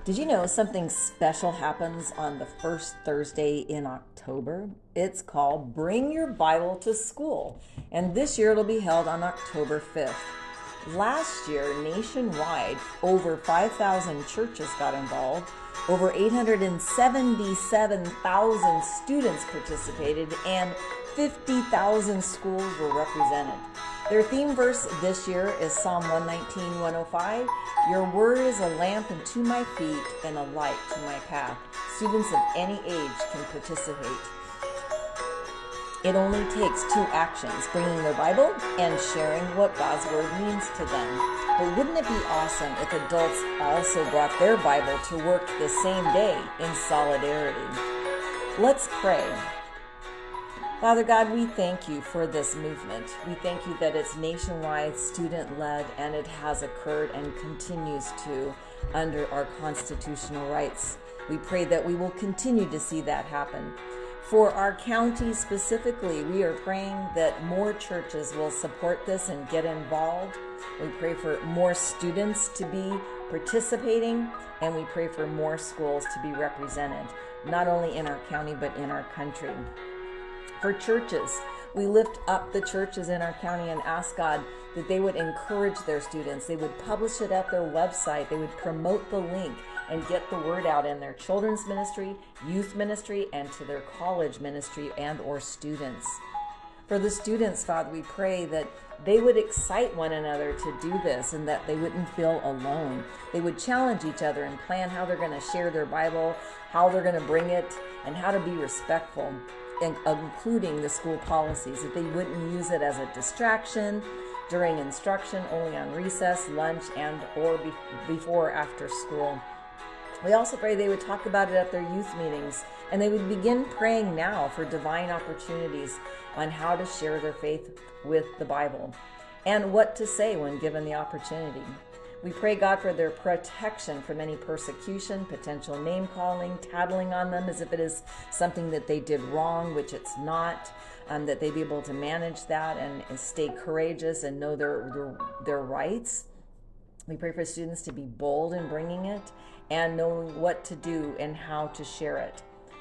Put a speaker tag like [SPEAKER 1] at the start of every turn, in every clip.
[SPEAKER 1] Did you know something special happens on the first Thursday in October? It's called Bring Your Bible to School, and this year it'll be held on October 5th. Last year, nationwide, over 5,000 churches got involved, over 877,000 students participated, and 50,000 schools were represented. Their theme verse this year is Psalm 119:105. Your word is a lamp unto my feet and a light to my path. Students of any age can participate. It only takes two actions, bringing their Bible and sharing what God's word means to them. But wouldn't it be awesome if adults also brought their Bible to work the same day in solidarity? Let's pray. Father God, we thank you for this movement. We thank you that it's nationwide, student-led, and it has occurred and continues to under our constitutional rights. We pray that we will continue to see that happen. For our county specifically, we are praying that more churches will support this and get involved. We pray for more students to be participating, and we pray for more schools to be represented, not only in our county, but in our country. For churches, we lift up the churches in our county and ask God that they would encourage their students. They would publish it at their website. They would promote the link and get the word out in their children's ministry, youth ministry, and to their college ministry and or students. For the students, Father, we pray that they would excite one another to do this and that they wouldn't feel alone. They would challenge each other and plan how they're going to share their Bible, how they're going to bring it, and how to be respectful, including the school policies, that they wouldn't use it as a distraction during instruction, only on recess, lunch, and or before or after school. We also pray they would talk about it at their youth meetings, and they would begin praying now for divine opportunities on how to share their faith with the Bible and what to say when given the opportunity. We pray, God, for their protection from any persecution, potential name-calling, tattling on them as if it is something that they did wrong, which it's not, that they be able to manage that and stay courageous and know their rights. We pray for students to be bold in bringing it and knowing what to do and how to share it.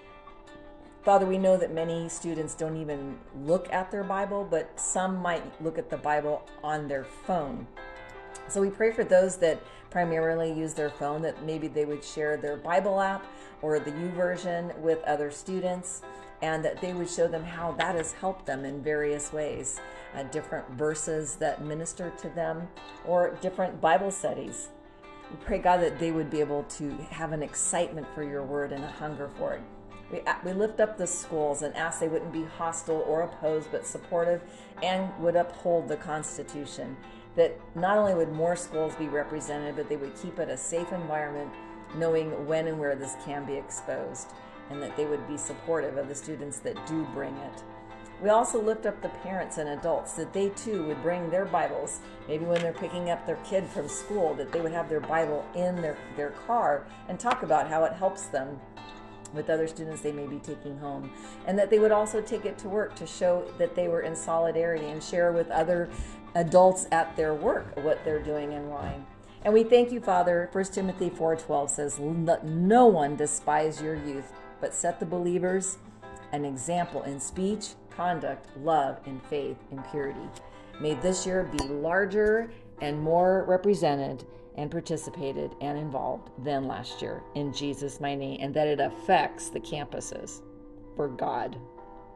[SPEAKER 1] Father, we know that many students don't even look at their Bible, but some might look at the Bible on their phone. So we pray for those that primarily use their phone, that maybe they would share their Bible app or the YouVersion with other students, and that they would show them how that has helped them in various ways, different verses that minister to them, or different Bible studies. We pray, God, that they would be able to have an excitement for your word and a hunger for it. We lift up the schools and ask they wouldn't be hostile or opposed, but supportive and would uphold the Constitution. That not only would more schools be represented, but they would keep it a safe environment, knowing when and where this can be exposed, and that they would be supportive of the students that do bring it. We also lift up the parents and adults, that they too would bring their Bibles, maybe when they're picking up their kid from school, that they would have their Bible in their car and talk about how it helps them with other students they may be taking home, and that they would also take it to work to show that they were in solidarity and share with other adults at their work what they're doing and why. And we thank you, Father. 1 Timothy 4:12 says, "Let no one despise your youth, but set the believers an example in speech, conduct, love, and faith, and purity." May this year be larger and more represented and participated and involved than last year, in Jesus' mighty name, and that it affects the campuses for God.